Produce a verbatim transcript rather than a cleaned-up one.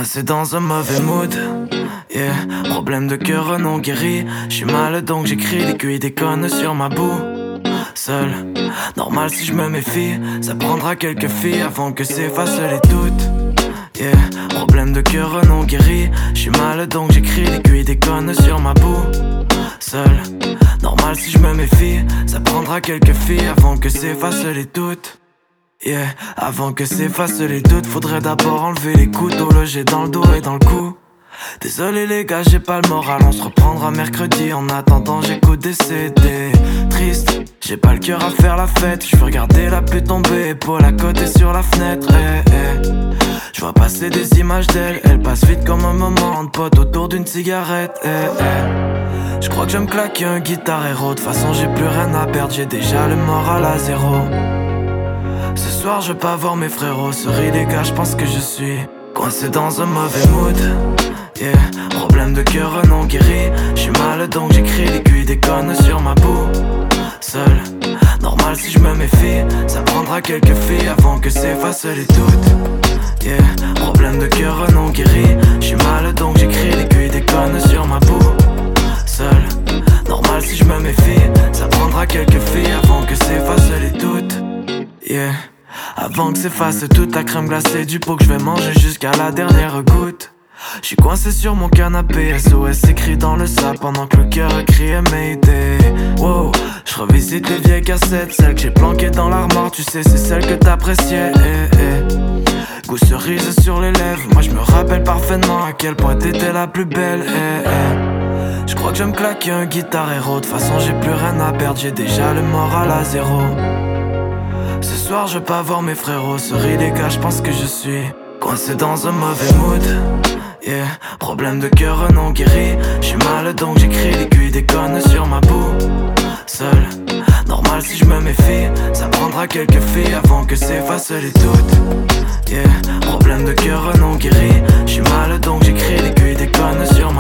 Coincé dans un mauvais mood, yeah. Problème de cœur non guéri. J'suis mal donc j'écris l'aiguille des connes sur ma boue. Seul, normal si je me méfie. Ça prendra quelques filles avant que s'effacent les doutes, yeah. Problème de cœur non guéri. J'suis mal donc j'écris l'aiguille des connes sur ma boue. Seul, normal si je me méfie. Ça prendra quelques filles avant que s'effacent les doutes, yeah. Avant que s'effacent les doutes, faudrait d'abord enlever les couteaux logés dans le dos et dans le cou. Désolé les gars, j'ai pas le moral, on se reprendra mercredi. En attendant, j'écoute des C D. Triste, j'ai pas le cœur à faire la fête. Je veux regarder la pluie tomber, épaule à côté sur la fenêtre, eh, eh. Je vois passer des images d'elle, elle passe vite comme un moment de pote autour d'une cigarette, eh, eh. Je crois que je me claquer un guitare héros. De toute façon j'ai plus rien à perdre, j'ai déjà le moral à zéro. Ce soir je veux pas voir mes frérots. Sorry les gars, je pense que je suis coincé dans un mauvais mood, yeah. Problème de cœur non guéri. J'suis mal donc j'écris l'aiguille des connes sur ma boue. Seul, normal si je me méfie. Ça prendra quelques filles avant que s'effacent les doutes, yeah. Problème de cœur non guéri. J'suis mal donc j'écris l'aiguille des connes sur ma boue. Seul, normal si je me méfie. Ça prendra quelques filles avant que s'effacent les doutes, yeah. Avant que s'efface toute la crème glacée du pot que je vais manger jusqu'à la dernière goutte. J'suis coincé sur mon canapé, S O S écrit dans le sable pendant que le cœur crie Mayday. Wow, j'revisite les vieilles cassettes, celles que j'ai planquées dans l'armoire. Tu sais c'est celles que t'appréciais, eh, eh. Goût cerise sur les lèvres, moi j'me rappelle parfaitement à quel point t'étais la plus belle, eh, eh. J'crois que je me claquer un guitare héros. De toute façon j'ai plus rien à perdre, j'ai déjà le moral à zéro. Ce soir je veux pas voir mes frérots. Sorry les gars, je pense que je suis coincé dans un mauvais mood, yeah. Problème de cœur non guéri. J'suis mal donc j'écris l'aiguille des connes sur ma boue. Seul, normal si je me méfie. Ça prendra quelques filles avant que s'effacent les doutes, yeah. Problème de cœur non guéri. J'suis mal donc j'écris l'aiguille des connes sur